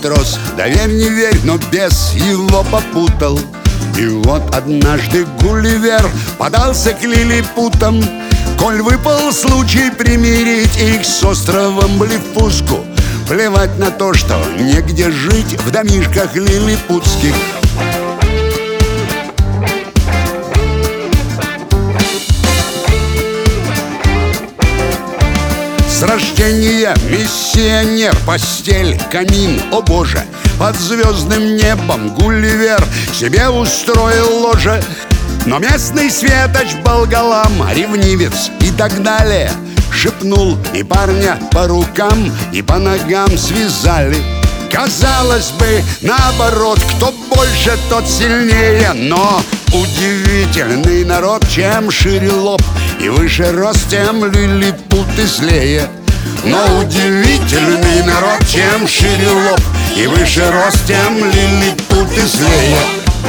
матрос, доверь, не верь, но бес его попутал. И вот однажды Гулливер подался к лилипутам. Коль выпал случай примирить их с островом Блефуску, плевать на то, что негде жить в домишках лилипутских. С рождения миссионер, постель, камин, о боже! Под звездным небом Гулливер себе устроил ложе. Но местный светоч Болгалам, ревнивец и так далее, шепнул, и парня по рукам и по ногам связали. Казалось бы, наоборот, кто больше, тот сильнее. Но удивительный народ, чем шире лоб и выше рост, тем лилипуты злее. Но удивительный народ, чем шире лоб и выше рост, тем лилипуты злее.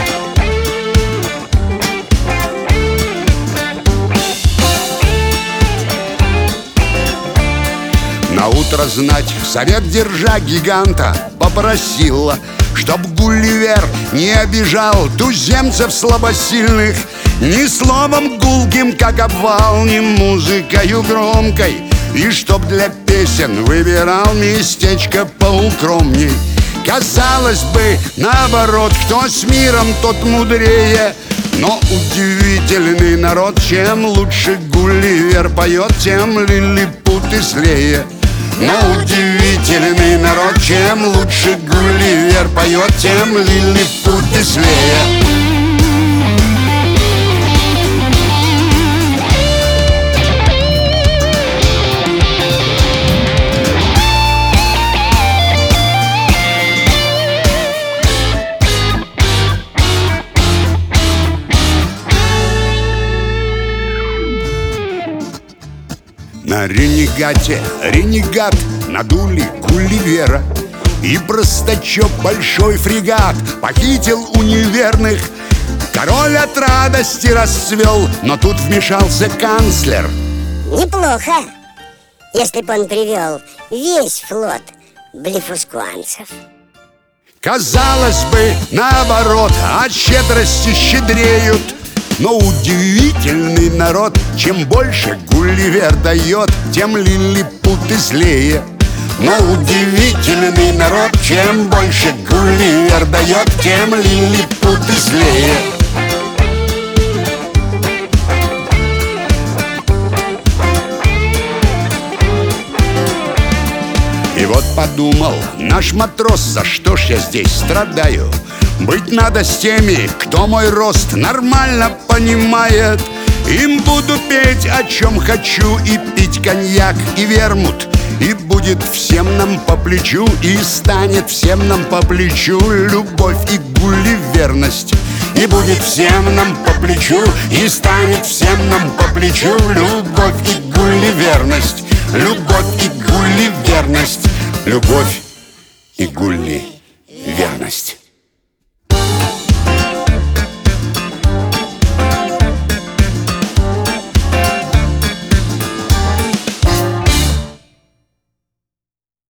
Наутро знать совет держа гиганта попросила, чтоб Гулливер не обижал туземцев слабосильных ни словом гулким, как обвал, ни музыкою громкой, и чтоб для песен выбирал местечко поукромней. Казалось бы, наоборот, кто с миром, тот мудрее. Но удивительный народ, чем лучше Гулливер поет, тем лилипуты злее. Но удивительный народ, чем лучше Гулливер поет, тем лилипуты злее. На ренегате ренегат надули Гулливера, и простачок большой фрегат похитил у неверных. Король от радости расцвел, но тут вмешался канцлер. Неплохо, если бы он привел весь флот блефускуанцев. Казалось бы, наоборот, от щедрости щедреют. Но удивительный народ, чем больше Гулливер дает, тем лилипуты злее. Но удивительный народ, чем больше Гулливер дает, тем лилипуты злее. И вот подумал наш матрос, за что ж я здесь страдаю? Быть надо с теми, кто мой рост нормально понимает. Им буду петь, о чем хочу, и пить коньяк и вермут. И будет всем нам по плечу, и станет всем нам по плечу любовь и гулливерность. И будет всем нам по плечу, и станет всем нам по плечу любовь и гулливерность. Любовь и гулливерность. Любовь и гулливерность.